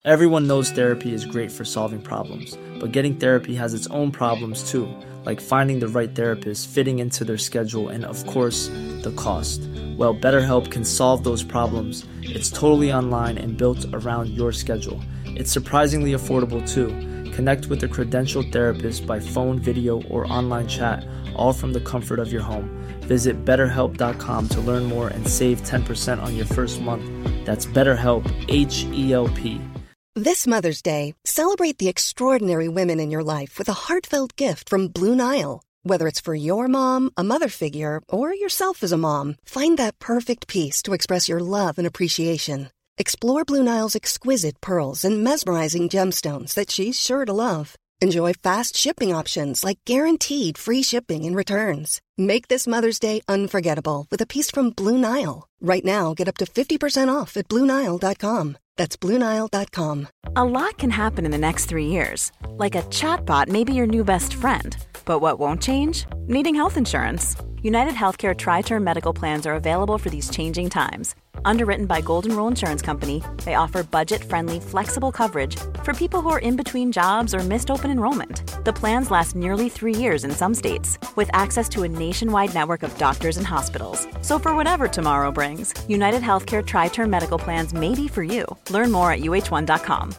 Everyone knows therapy is great for solving problems, but getting therapy has its own problems too, like finding the right therapist, fitting into their schedule, and of course, the cost. Well, BetterHelp can solve those problems. It's totally online and built around your schedule. It's surprisingly affordable too. Connect with a credentialed therapist by phone, video, or online chat, all from the comfort of your home. Visit BetterHelp.com to learn more and save 10% on your first month. That's BetterHelp, H-E-L-P. This Mother's Day, celebrate the extraordinary women in your life with a heartfelt gift from Blue Nile. Whether it's for your mom, a mother figure, or yourself as a mom, find that perfect piece to express your love and appreciation. Explore Blue Nile's exquisite pearls and mesmerizing gemstones that she's sure to love. Enjoy fast shipping options like guaranteed free shipping and returns. Make this Mother's Day unforgettable with a piece from Blue Nile. Right now, get up to 50% off at BlueNile.com. That's BlueNile.com. A lot can happen in the next 3 years. Like a chatbot may be your new best friend. But what won't change? Needing health insurance. United Healthcare Tri-Term Medical Plans are available for these changing times. Underwritten by Golden Rule Insurance Company, they offer budget-friendly, flexible coverage for people who are in between jobs or missed open enrollment. The plans last nearly 3 years in some states, with access to a nationwide network of doctors and hospitals. So for whatever tomorrow brings, United Healthcare Tri-Term Medical Plans may be for you. Learn more at uh1.com.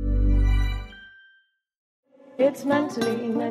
It's mentally yours.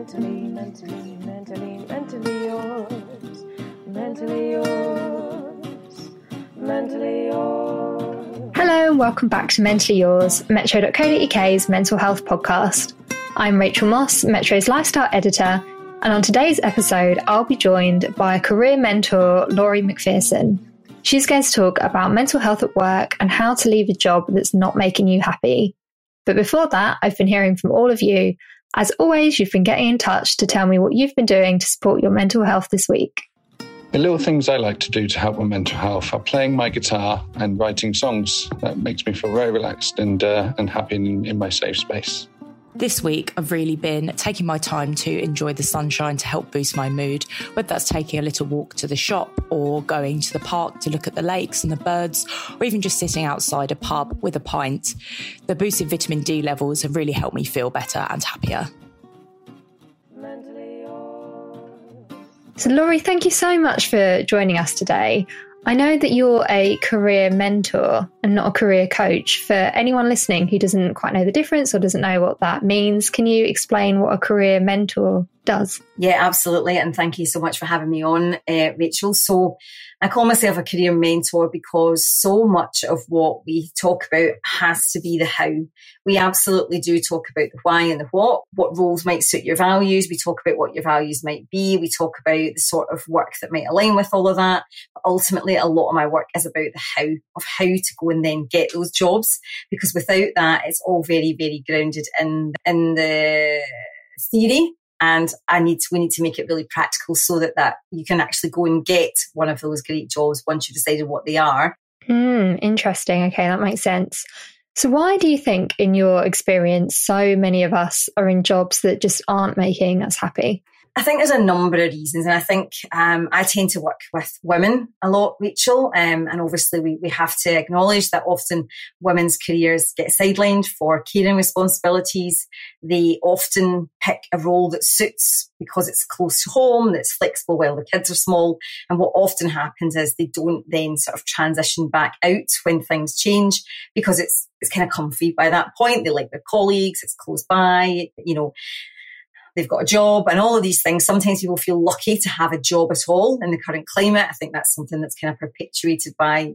Mentally yours. Hello and welcome back to Mentally Yours, Metro.co.uk's mental health podcast. I'm Rachel Moss, Metro's lifestyle editor, and on today's episode, I'll be joined by career mentor Laurie McPherson. She's going to talk about mental health at work and how to leave a job that's not making you happy. But before that, I've been hearing from all of you. As always, you've been getting in touch to tell me what you've been doing to support your mental health this week. The little things I like to do to help with mental health are playing my guitar and writing songs. That makes me feel very relaxed and happy in my safe space. This week, I've really been taking my time to enjoy the sunshine to help boost my mood, whether that's taking a little walk to the shop or going to the park to look at the lakes and the birds, or even just sitting outside a pub with a pint. The boosted vitamin D levels have really helped me feel better and happier. So Laurie, thank you so much for joining us today. I know that you're a career mentor and not a career coach. For anyone listening who doesn't quite know the difference or doesn't know what that means, can you explain what a career mentor does? Yeah, absolutely. And thank you so much for having me on, Rachel. So I call myself a career mentor because so much of what we talk about has to be the how. We absolutely do talk about the why and the what roles might suit your values. We talk about what your values might be. We talk about the sort of work that might align with all of that. But ultimately, a lot of my work is about the how, of how to go and then get those jobs. Because without that, it's all very, very grounded in the theory. And we need to make it really practical so that you can actually go and get one of those great jobs once you've decided what they are. Interesting. Okay, that makes sense. So why do you think, in your experience, so many of us are in jobs that just aren't making us happy? I think there's a number of reasons. And I think I tend to work with women a lot, Rachel. And obviously we have to acknowledge that often women's careers get sidelined for caring responsibilities. They often pick a role that suits because it's close to home, that's flexible while the kids are small. And what often happens is they don't then sort of transition back out when things change because it's kind of comfy by that point. They like their colleagues, it's close by, they've got a job and all of these things. Sometimes people feel lucky to have a job at all in the current climate. I think that's something that's kind of perpetuated by,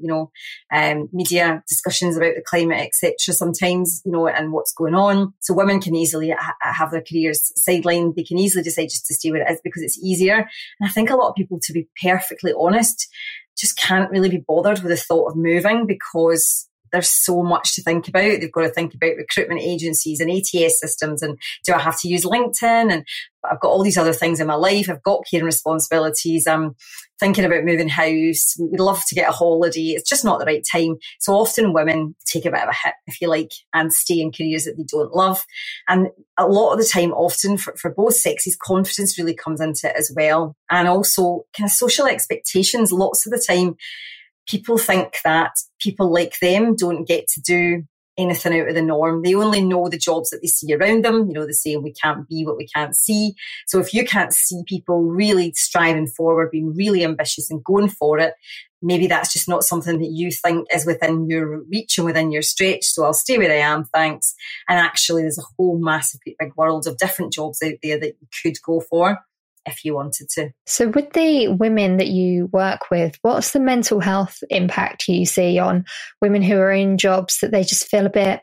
media discussions about the climate, etc. sometimes, and what's going on. So women can easily have their careers sidelined. They can easily decide just to stay where it is because it's easier. And I think a lot of people, to be perfectly honest, just can't really be bothered with the thought of moving because there's so much to think about. They've got to think about recruitment agencies and ATS systems, and do I have to use LinkedIn? And I've got all these other things in my life. I've got caring responsibilities. I'm thinking about moving house. We'd love to get a holiday. It's just not the right time. So often women take a bit of a hit, if you like, and stay in careers that they don't love. And a lot of the time, often for both sexes, confidence really comes into it as well. And also kind of social expectations. Lots of the time, people think that people like them don't get to do anything out of the norm. They only know the jobs that they see around them. They say we can't be what we can't see. So if you can't see people really striving forward, being really ambitious and going for it, maybe that's just not something that you think is within your reach and within your stretch. So I'll stay where I am, thanks. And actually there's a whole massive big world of different jobs out there that you could go for if you wanted to. So with the women that you work with, what's the mental health impact you see on women who are in jobs that they just feel a bit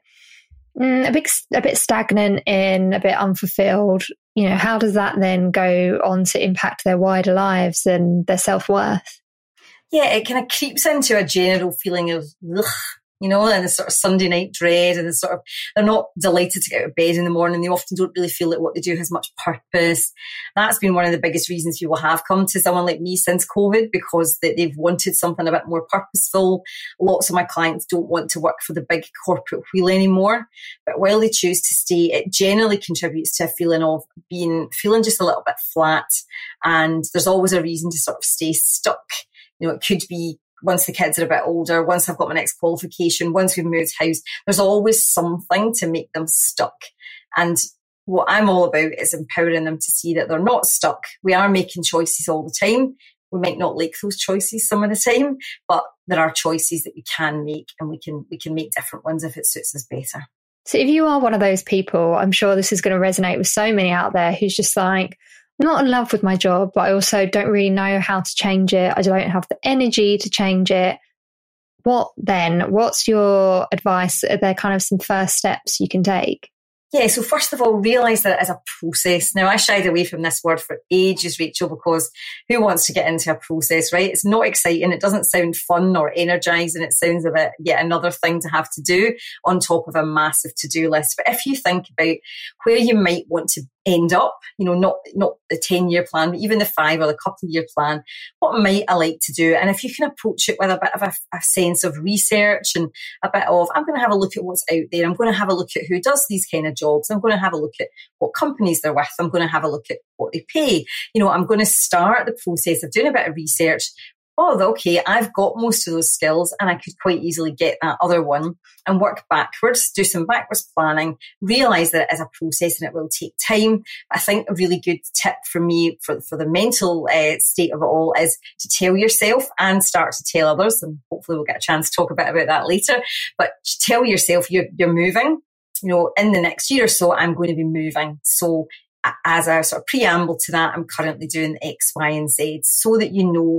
stagnant in, a bit unfulfilled? How does that then go on to impact their wider lives and their self-worth? Yeah, it kind of creeps into a general feeling of ugh, and the sort of Sunday night dread, and they're not delighted to get out of bed in the morning. They often don't really feel that what they do has much purpose. That's been one of the biggest reasons people have come to someone like me since COVID, because they've wanted something a bit more purposeful. Lots of my clients don't want to work for the big corporate wheel anymore, but while they choose to stay, it generally contributes to a feeling of feeling just a little bit flat, and there's always a reason to sort of stay stuck. It could be once the kids are a bit older, once I've got my next qualification, once we've moved house, there's always something to make them stuck. And what I'm all about is empowering them to see that they're not stuck. We are making choices all the time. We might not like those choices some of the time, but there are choices that we can make, and we can make different ones if it suits us better. So if you are one of those people, I'm sure this is going to resonate with so many out there who's just like, I'm not in love with my job, but I also don't really know how to change it. I don't have the energy to change it. What then? What's your advice? Are there kind of some first steps you can take? Yeah, so first of all, realise that it is a process. Now, I shied away from this word for ages, Rachel, because who wants to get into a process, right? It's not exciting. It doesn't sound fun or energising. It sounds a bit yet another thing to have to do on top of a massive to-do list. But if you think about where you might want to end up, not the 10-year plan, but even the 5 or the couple-year plan, what might I like to do? And if you can approach it with a bit of a sense of research and a bit of, I'm going to have a look at what's out there. I'm going to have a look at who does these kind of jobs. I'm going to have a look at what companies they're with. I'm going to have a look at what they pay. I'm going to start the process of doing a bit of research. Oh, okay, I've got most of those skills and I could quite easily get that other one, and work backwards, do some backwards planning, realise that it is a process and it will take time. I think a really good tip for me for the mental state of it all is to tell yourself and start to tell others, and hopefully we'll get a chance to talk a bit about that later, but tell yourself you're moving. In the next year or so, I'm going to be moving. So as a sort of preamble to that, I'm currently doing X, Y, and Z, so that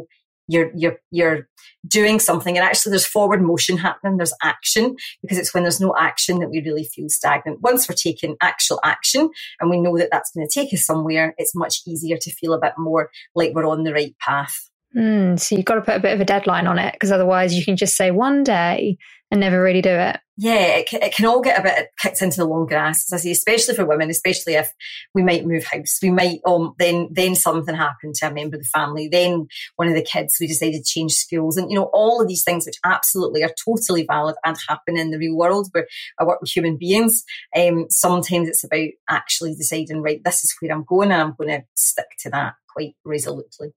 you're doing something, and actually there's forward motion happening, there's action, because it's when there's no action that we really feel stagnant. Once we're taking actual action and we know that that's going to take us somewhere, it's much easier to feel a bit more like we're on the right path. So you've got to put a bit of a deadline on it, because otherwise you can just say one day and never really do it. Yeah, it can all get a bit kicked into the long grass, as I say, especially for women, especially if we might move house. We might, then something happened to a member of the family. Then one of the kids, we decided to change schools. And, all of these things, which absolutely are totally valid and happen in the real world where I work with human beings. Sometimes it's about actually deciding, right, this is where I'm going, and I'm going to stick to that quite resolutely.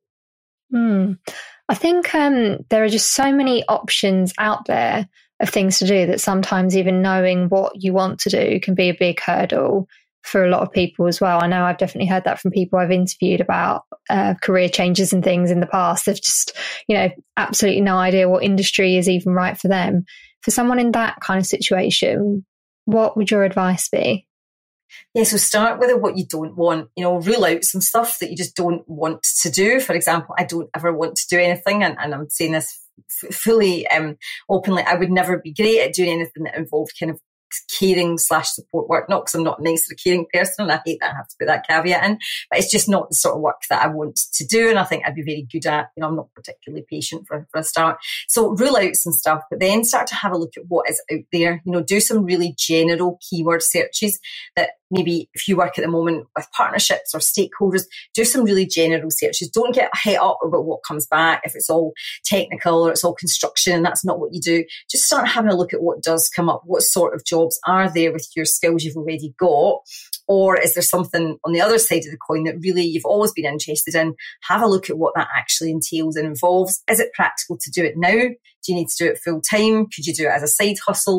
I think there are just so many options out there of things to do that sometimes even knowing what you want to do can be a big hurdle for a lot of people as well. I know I've definitely heard that from people I've interviewed about career changes and things in the past. They've just, absolutely no idea what industry is even right for them. For someone in that kind of situation, what would your advice be? Yeah, so start with what you don't want. Rule out some stuff that you just don't want to do. For example, I don't ever want to do anything, and I'm saying this fully openly. I would never be great at doing anything that involved kind of caring/support work, not because I'm not a nice or caring person, and I hate that I have to put that caveat in, but it's just not the sort of work that I want to do, and I think I'd be very good at. I'm not particularly patient for a start. So rule out some stuff, but then start to have a look at what is out there. Do some really general keyword searches that maybe if you work at the moment with partnerships or stakeholders, do some really general searches. Don't get het up about what comes back if it's all technical or it's all construction and that's not what you do. Just start having a look at what does come up. What sort of jobs are there with your skills you've already got? Or is there something on the other side of the coin that really you've always been interested in? Have a look at what that actually entails and involves. Is it practical to do it now? Do you need to do it full time? Could you do it as a side hustle?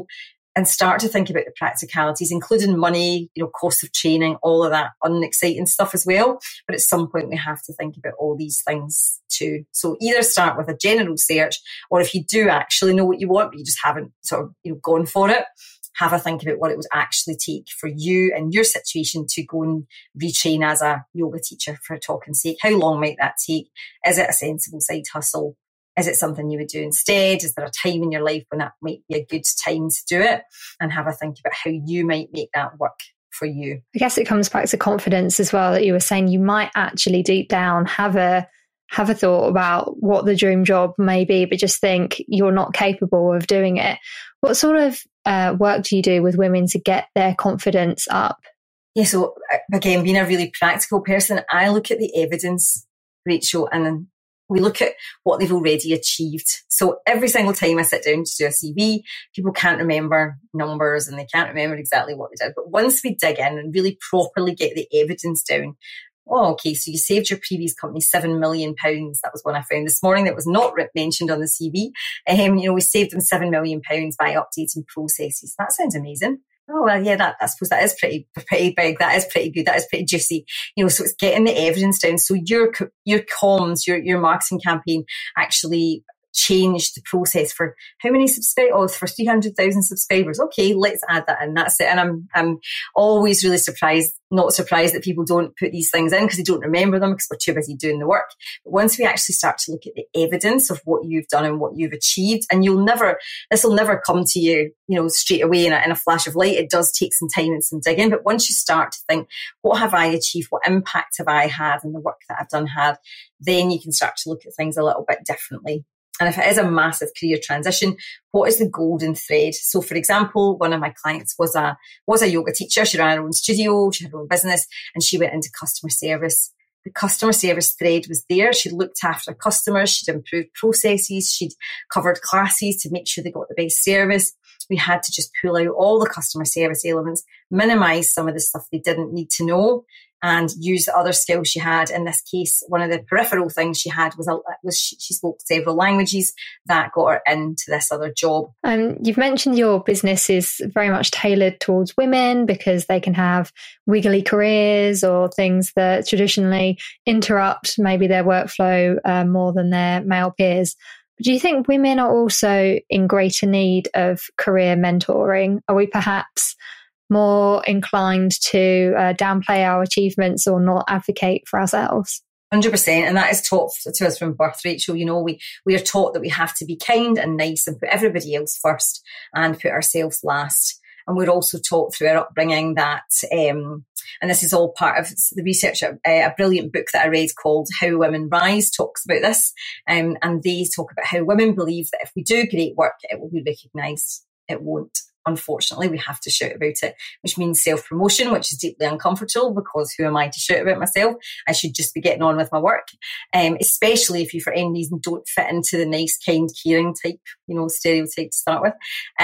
and start to think about the practicalities, including money, cost of training, all of that unexciting stuff as well. But at some point we have to think about all these things too. So either start with a general search, or if you do actually know what you want, but you just haven't sort of, gone for it, have a think about what it would actually take for you and your situation to go and retrain as a yoga teacher, for talking's sake. How long might that take? Is it a sensible side hustle? Is it something you would do instead? Is there a time in your life when that might be a good time to do it? And have a think about how you might make that work for you. I guess it comes back to confidence as well, that you were saying you might actually deep down have a thought about what the dream job may be, but just think you're not capable of doing it. What sort of work do you do with women to get their confidence up? Yeah, so again, being a really practical person, I look at the evidence, Rachel, and then we look at what they've already achieved. So every single time I sit down to do a CV, people can't remember numbers and they can't remember exactly what they did. But once we dig in and really properly get the evidence down, okay, so you saved your previous company £7 million. That was one I found this morning that was not mentioned on the CV. We saved them £7 million by updating processes. That sounds amazing. Oh, well, yeah, I suppose that is pretty big. That is pretty good. That is pretty juicy. So it's getting the evidence down. So your comms, your marketing campaign actually changed the process for how many subscribers? Oh, for 300,000 subscribers. Okay, let's add that in. That's it. And I'm always really not surprised that people don't put these things in because they don't remember them because we're too busy doing the work. But once we actually start to look at the evidence of what you've done and what you've achieved, and this will never come to you, straight away in a flash of light. It does take some time and some digging. But once you start to think, what have I achieved? What impact have I had in the work that I've done had? Then you can start to look at things a little bit differently. And if it is a massive career transition, what is the golden thread? So, for example, one of my clients was a yoga teacher. She ran her own studio, she had her own business, and she went into customer service. The customer service thread was there. She looked after customers. She'd improved processes. She'd covered classes to make sure they got the best service. We had to just pull out all the customer service elements, minimize some of the stuff they didn't need to know, and use the other skills she had. In this case, one of the peripheral things she had was she spoke several languages that got her into this other job. You've mentioned your business is very much tailored towards women because they can have wiggly careers or things that traditionally interrupt maybe their workflow more than their male peers. But do you think women are also in greater need of career mentoring? Are we perhaps more inclined to downplay our achievements or not advocate for ourselves? 100%. And that is taught to us from birth, Rachel. We are taught that we have to be kind and nice and put everybody else first and put ourselves last. And we're also taught through our upbringing that, and this is all part of the research, a brilliant book that I read called How Women Rise talks about this. And they talk about how women believe that if we do great work, it will be recognised. It won't. Unfortunately, we have to shout about it, which means self-promotion, which is deeply uncomfortable because who am I to shout about myself? I should just be getting on with my work, especially if you for any reason don't fit into the nice, kind, caring type, stereotype to start with.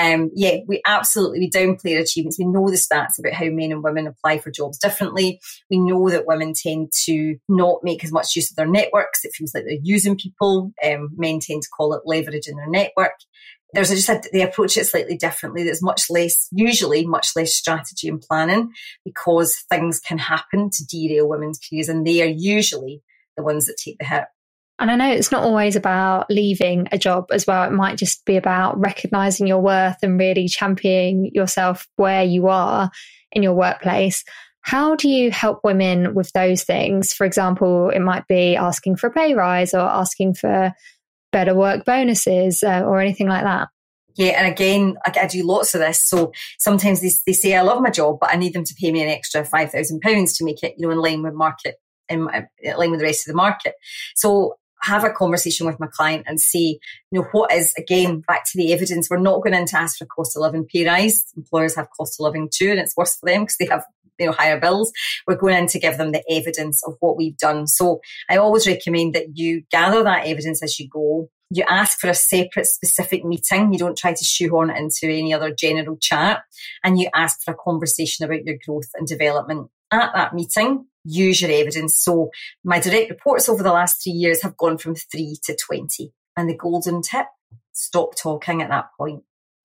We downplay our achievements. We know the stats about how men and women apply for jobs differently. We know that women tend to not make as much use of their networks. It feels like they're using people. Men tend to call it leveraging their network. They approach it slightly differently. There's usually much less strategy and planning because things can happen to derail women's careers, and they are usually the ones that take the hit. And I know it's not always about leaving a job as well. It might just be about recognising your worth and really championing yourself where you are in your workplace. How do you help women with those things? For example, it might be asking for a pay rise or asking for better work bonuses or anything like that. Yeah, and again, I do lots of this. So sometimes they say, I love my job, but I need them to pay me an extra £5,000 to make it, in line with market, in line with the rest of the market. So have a conversation with my client and say, what is, again, back to the evidence. We're not going in to ask for a cost of living pay rise. Employers have cost of living too, and it's worse for them because they have higher bills. We're going in to give them the evidence of what we've done. So I always recommend that you gather that evidence as you go. You ask for a separate specific meeting. You don't try to shoehorn it into any other general chat. And you ask for a conversation about your growth and development. At that meeting, use your evidence. So my direct reports over the last 3 years have gone from 3 to 20. And the golden tip, stop talking at that point.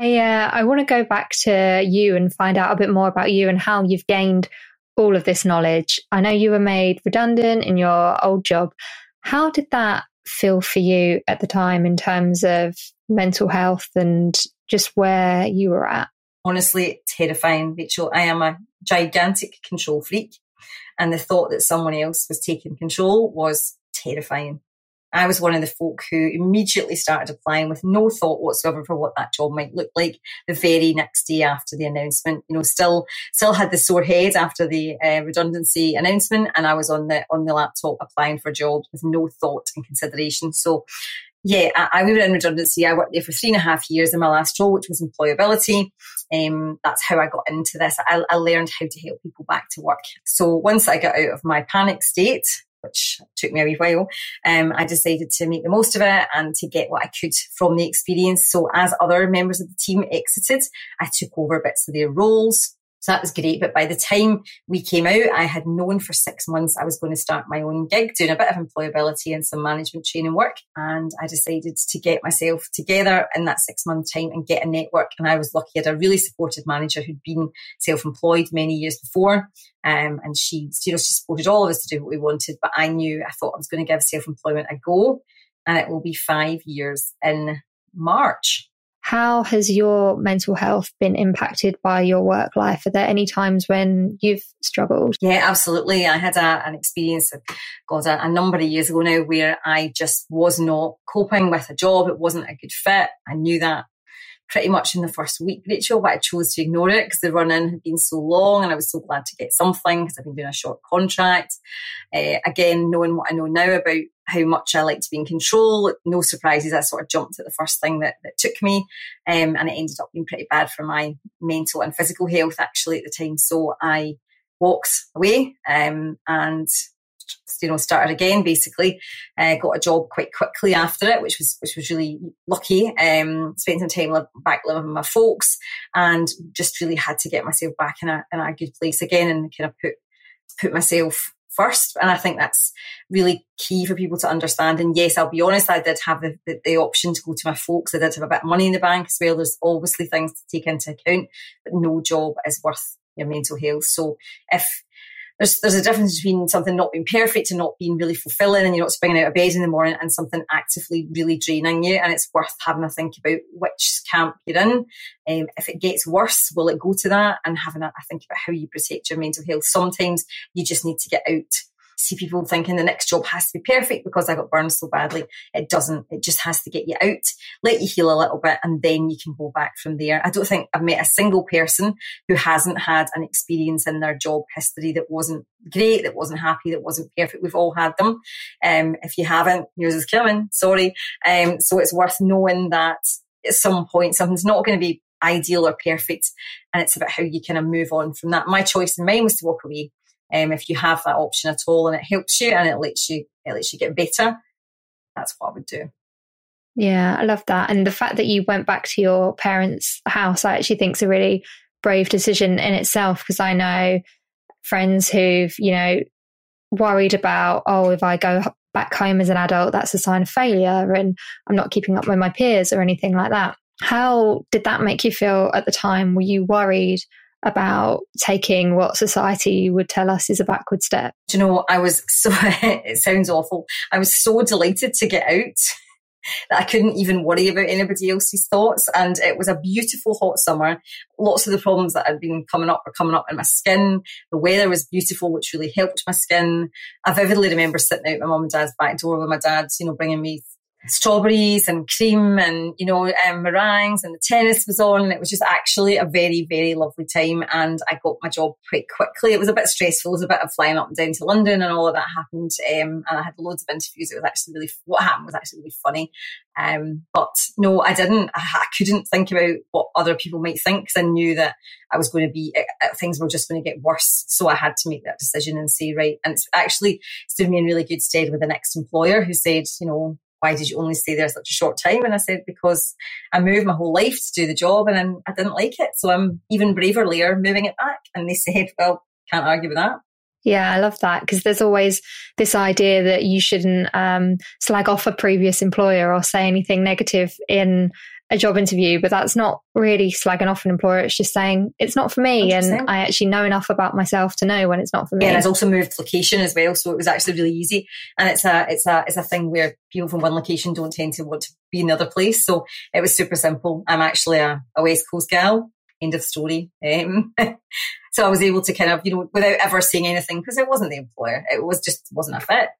I want to go back to you and find out a bit more about you and how you've gained all of this knowledge. I know you were made redundant in your old job. How did that feel for you at the time in terms of mental health and just where you were at? Honestly, terrifying, Rachel. I am a gigantic control freak, and the thought that someone else was taking control was terrifying. I was one of the folk who immediately started applying with no thought whatsoever for what that job might look like the very next day after the announcement. Still had the sore head after the redundancy announcement, and I was on the laptop applying for jobs with no thought and consideration. So yeah, I was in redundancy. I worked there for 3.5 years in my last role, which was employability. That's how I got into this. I learned how to help people back to work. So once I got out of my panic state, which took me a wee while, I decided to make the most of it and to get what I could from the experience. So as other members of the team exited, I took over bits of their roles. So that was great. But by the time we came out, I had known for 6 months I was going to start my own gig, doing a bit of employability and some management training work. And I decided to get myself together in that 6-month time and get a network. And I was lucky. I had a really supportive manager who'd been self-employed many years before. And she supported all of us to do what we wanted. But I thought I was going to give self-employment a go. And it will be 5 years in March. How has your mental health been impacted by your work life? Are there any times when you've struggled? Yeah, absolutely. I had an experience, a number of years ago now, where I just was not coping with a job. It wasn't a good fit. I knew that pretty much in the first week, Rachel, but I chose to ignore it because the run-in had been so long and I was so glad to get something because I've been doing a short contract. Again, knowing what I know now about how much I like to be in control, no surprises, I sort of jumped at the first thing that took me, and it ended up being pretty bad for my mental and physical health actually at the time. So I walked away and started again, basically. Got a job quite quickly after it, which was really lucky. Spent some time back living with my folks and just really had to get myself back in a good place again and kind of put myself first. And I think that's really key for people to understand. And yes, I'll be honest, I did have the option to go to my folks. I did have a bit of money in the bank as well. There's obviously things to take into account, but no job is worth your mental health. So if there's a difference between something not being perfect and not being really fulfilling and you're not springing out of bed in the morning and something actively really draining you, and it's worth having a think about which camp you're in. If it gets worse, will it go to that? And having a think about how you protect your mental health. Sometimes you just need to get out. See people thinking the next job has to be perfect because I got burned so badly. It doesn't. It just has to get you out, let you heal a little bit, and then you can go back from there. I don't think I've met a single person who hasn't had an experience in their job history that wasn't great, that wasn't happy, that wasn't perfect. We've all had them. If you haven't, yours is coming. Sorry. So it's worth knowing that at some point something's not going to be ideal or perfect, and it's about how you kind of move on from that. My choice in mine was to walk away. If you have that option at all and it helps you and it lets you get better, that's what I would do. Yeah, I love that. And the fact that you went back to your parents' house, I actually think is a really brave decision in itself, because I know friends who've, worried about, if I go back home as an adult, that's a sign of failure and I'm not keeping up with my peers or anything like that. How did that make you feel at the time? Were you worried about taking what society would tell us is a backward step? Do you know, I was so, it sounds awful, I was so delighted to get out that I couldn't even worry about anybody else's thoughts. And it was a beautiful hot summer. Lots of the problems that had been coming up were coming up in my skin. The weather was beautiful, which really helped my skin. I vividly remember sitting out my mum and dad's back door with my dad, bringing me strawberries and cream and, meringues, and the tennis was on, and it was just actually a very, very lovely time. And I got my job quite quickly. It was a bit stressful. It was a bit of flying up and down to London and all of that happened. And I had loads of interviews. It was actually what happened was actually really funny. But no, I didn't. I couldn't think about what other people might think, because I knew that I was going to be, things were just going to get worse. So I had to make that decision and say, right. And it's actually stood me in really good stead with the next employer who said, why did you only stay there such a short time? And I said, because I moved my whole life to do the job and then I didn't like it. So I'm even braver later moving it back. And they said, well, can't argue with that. Yeah, I love that, because there's always this idea that you shouldn't slag off a previous employer or say anything negative in a job interview, but that's not really slagging off an employer. It's just saying it's not for me. 100%. And I actually know enough about myself to know when it's not for me. Yeah, and it's also moved location as well, so it was actually really easy. And it's a thing where people from one location don't tend to want to be in another place. So it was super simple. I'm actually a West Coast gal. End of story. So I was able to kind of, without ever saying anything, because it wasn't the employer. It was just wasn't a fit,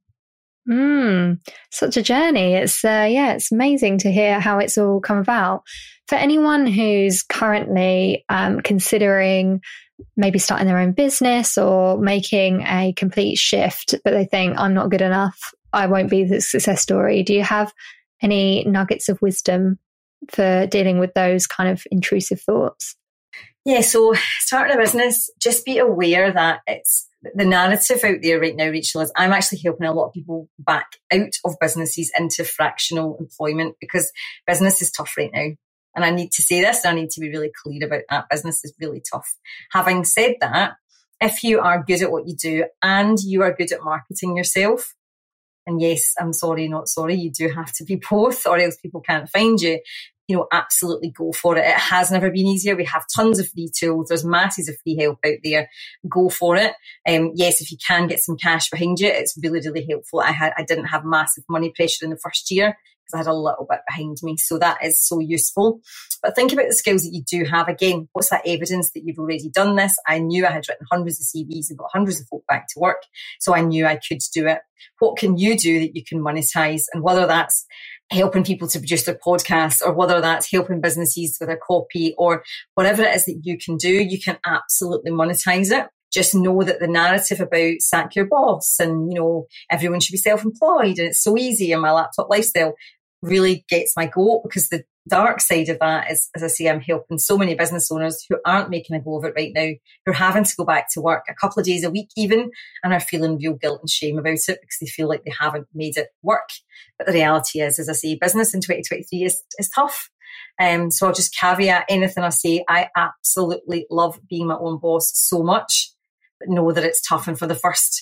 Such a journey. It's amazing to hear how it's all come about. For anyone who's currently considering maybe starting their own business or making a complete shift, but they think, I'm not good enough, I won't be the success story. Do you have any nuggets of wisdom for dealing with those kind of intrusive thoughts? Yeah, so starting a business, just be aware that it's the narrative out there right now, Rachel, is I'm actually helping a lot of people back out of businesses into fractional employment, because business is tough right now. And I need to say this, and I need to be really clear about that. Business is really tough. Having said that, if you are good at what you do and you are good at marketing yourself, and yes, I'm sorry, not sorry, you do have to be both, or else people can't find you. Absolutely go for it. It has never been easier. We have tons of free tools. There's masses of free help out there. Go for it. Yes, if you can get some cash behind you, it's really, really helpful. I didn't have massive money pressure in the first year because I had a little bit behind me. So that is so useful. But think about the skills that you do have. Again, what's that evidence that you've already done this? I knew I had written hundreds of CVs and got hundreds of folk back to work. So I knew I could do it. What can you do that you can monetize? And whether that's helping people to produce their podcasts, or whether that's helping businesses with their copy, or whatever it is that you can do, you can absolutely monetize it. Just know that the narrative about sack your boss and, everyone should be self-employed and it's so easy and my laptop lifestyle really gets my goat, because the dark side of that is, as I say, I'm helping so many business owners who aren't making a go of it right now, who are having to go back to work a couple of days a week even, and are feeling real guilt and shame about it because they feel like they haven't made it work. But the reality is, as I say, business in 2023 is tough. So I'll just caveat anything I say. I absolutely love being my own boss so much, but know that it's tough. And for the first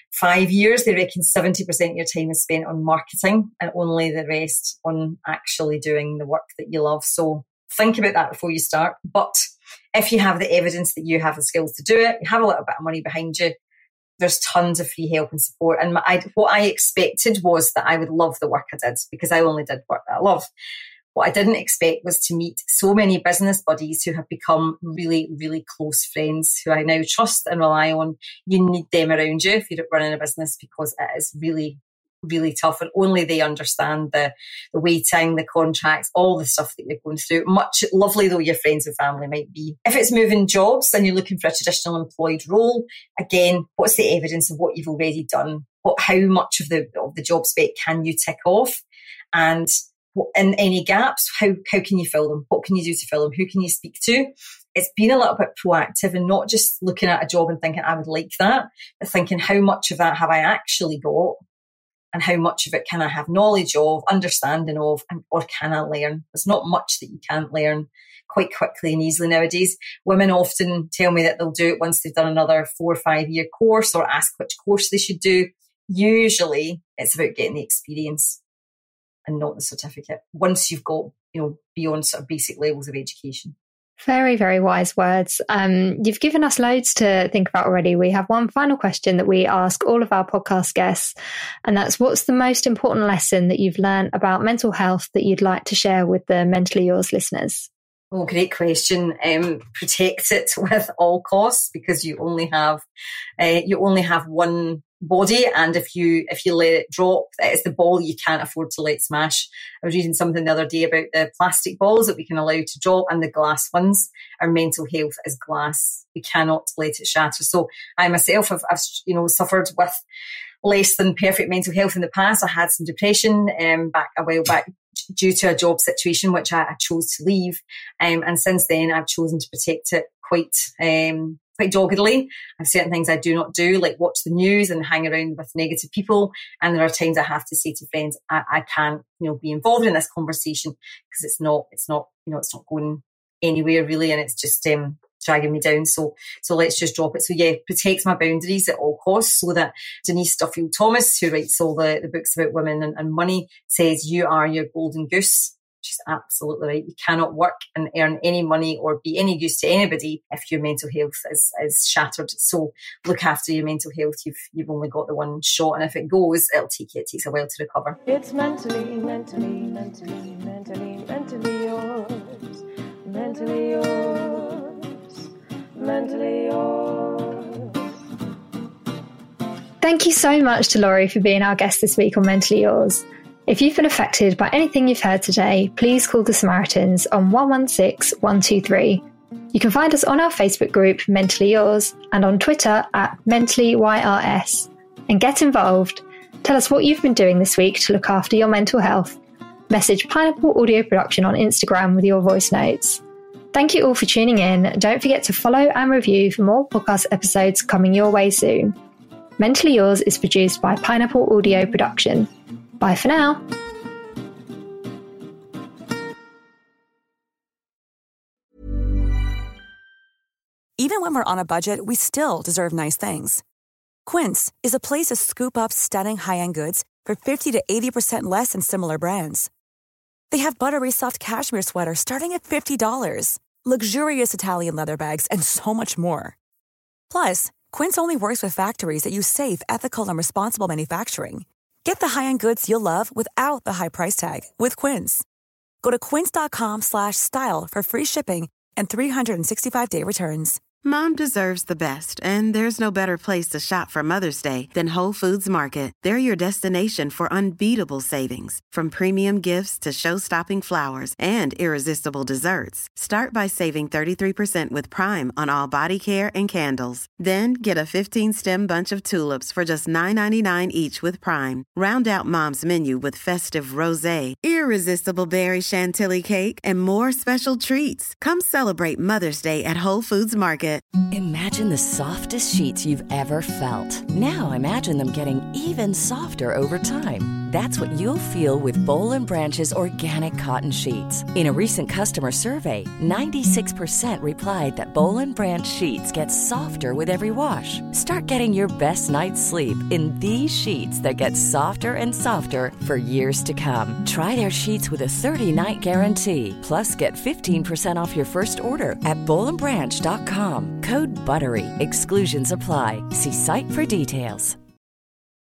5 years, they reckon 70% of your time is spent on marketing and only the rest on actually doing the work that you love. So think about that before you start. But if you have the evidence that you have the skills to do it, you have a little bit of money behind you, there's tons of free help and support. And what I expected was that I would love the work I did, because I only did work that I love. What I didn't expect was to meet so many business buddies who have become really, really close friends who I now trust and rely on. You need them around you if you're running a business, because it is really, really tough, and only they understand the waiting, the contracts, all the stuff that you're going through. Much lovely though your friends and family might be. If it's moving jobs and you're looking for a traditional employed role, again, what's the evidence of what you've already done? How much of the job spec can you tick off? And in any gaps, how can you fill them? What can you do to fill them? Who can you speak to? It's been a little bit proactive and not just looking at a job and thinking, I would like that, but thinking, how much of that have I actually got? And how much of it can I have knowledge of, understanding of, or can I learn? There's not much that you can't learn quite quickly and easily nowadays. Women often tell me that they'll do it once they've done another 4 or 5 year course, or ask which course they should do. Usually it's about getting the experience and not the certificate, once you've got, beyond sort of basic levels of education. Very, very wise words. You've given us loads to think about already. We have one final question that we ask all of our podcast guests, and that's, what's the most important lesson that you've learned about mental health that you'd like to share with the Mentally Yours listeners? Oh, great question. Protect it with all costs, because you only have one body, and if you let it drop, it's the ball you can't afford to let smash. I was reading something the other day about the plastic balls that we can allow to drop and the glass ones. Our mental health is glass. We cannot let it shatter. So I myself have suffered with less than perfect mental health in the past. I had some depression a while back due to a job situation which I chose to leave, and since then I've chosen to protect it quite doggedly. I have certain things I do not do, like watch the news and hang around with negative people, and there are times I have to say to friends, I can't be involved in this conversation because it's not going anywhere really, and it's just dragging me down. So let's just drop it. So yeah, protect my boundaries at all costs, so that Denise Duffield-Thomas, who writes all the books about women and money, says you are your golden goose. She's absolutely right. You cannot work and earn any money or be any use to anybody if your mental health is shattered. So look after your mental health. You've only got the one shot, and if it goes, it takes a while to recover. It's mentally yours. Mentally yours. Mentally yours. Thank you so much to Laurie for being our guest this week on Mentally Yours. If you've been affected by anything you've heard today, please call the Samaritans on 116 123. You can find us on our Facebook group, Mentally Yours, and on Twitter at MentallyYRS. And get involved. Tell us what you've been doing this week to look after your mental health. Message Pineapple Audio Production on Instagram with your voice notes. Thank you all for tuning in. Don't forget to follow and review for more podcast episodes coming your way soon. Mentally Yours is produced by Pineapple Audio Production. Bye for now. Even when we're on a budget, we still deserve nice things. Quince is a place to scoop up stunning high-end goods for 50 to 80% less than similar brands. They have buttery soft cashmere sweaters starting at $50, luxurious Italian leather bags, and so much more. Plus, Quince only works with factories that use safe, ethical, and responsible manufacturing. Get the high-end goods you'll love without the high price tag with Quince. Go to quince.com/style for free shipping and 365-day returns. Mom deserves the best, and there's no better place to shop for Mother's Day than Whole Foods Market. They're your destination for unbeatable savings, from premium gifts to show-stopping flowers and irresistible desserts. Start by saving 33% with Prime on all body care and candles. Then get a 15-stem bunch of tulips for just $9.99 each with Prime. Round out Mom's menu with festive rosé, irresistible berry chantilly cake, and more special treats. Come celebrate Mother's Day at Whole Foods Market. Imagine the softest sheets you've ever felt. Now imagine them getting even softer over time. That's what you'll feel with Boll & Branch's organic cotton sheets. In a recent customer survey, 96% replied that Boll & Branch sheets get softer with every wash. Start getting your best night's sleep in these sheets that get softer and softer for years to come. Try their sheets with a 30-night guarantee. Plus, get 15% off your first order at bollandbranch.com. Code BUTTERY. Exclusions apply. See site for details.